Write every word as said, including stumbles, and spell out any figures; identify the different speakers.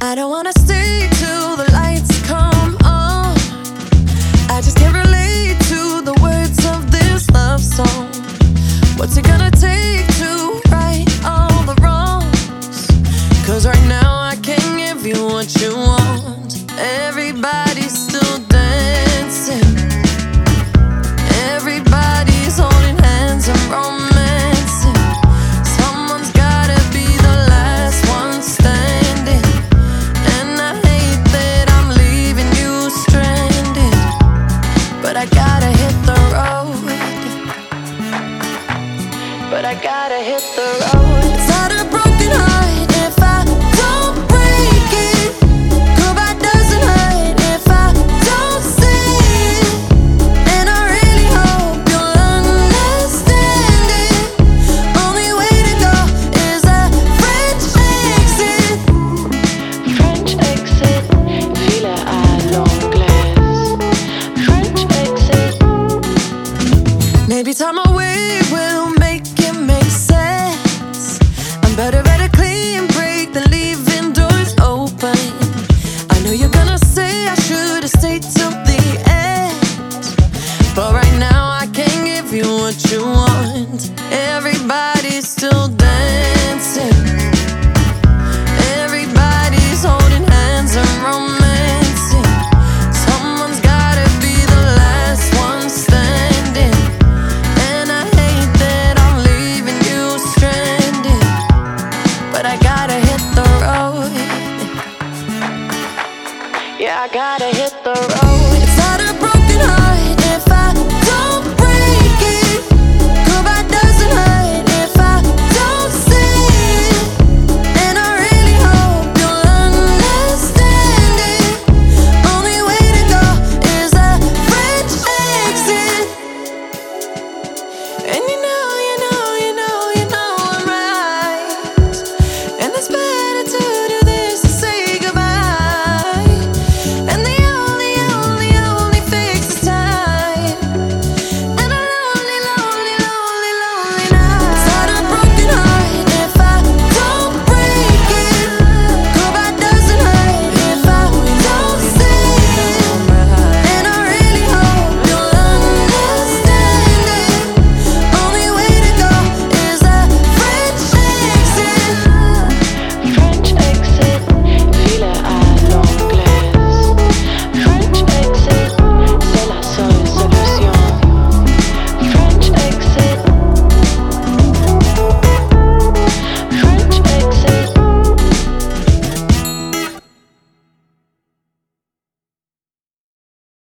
Speaker 1: I don't wanna stay till the lights come on. I just can't relate to the words of this love song. What's it gonna take to right all the wrongs? Cause right now I can't give you what you want. Everybody's still dancing, everybody's holding hands and romancing. Someone's gotta be the last one standing, and I hate that I'm leaving you stranded, but I gotta hit the road, but I gotta hit the road. It's not a broken heart if I don't break it. Goodbye doesn't hurt if I don't say it, and I really hope you'll understand it. Only way to go is a French exit. French exit, ville à l'anglaise. French exit. Maybe time away will make it make sense. I'm better at a clean break than leaving doors open. I know you're gonna say I should've stayed till the end, but right now I can't give you what you want. Everybody's still dancing, everybody's holding hands and romancing. Someone's gotta be the last one standing, and I hate that I'm leaving you stranded, but I gotta hit the road. Yeah, I gotta hit the road.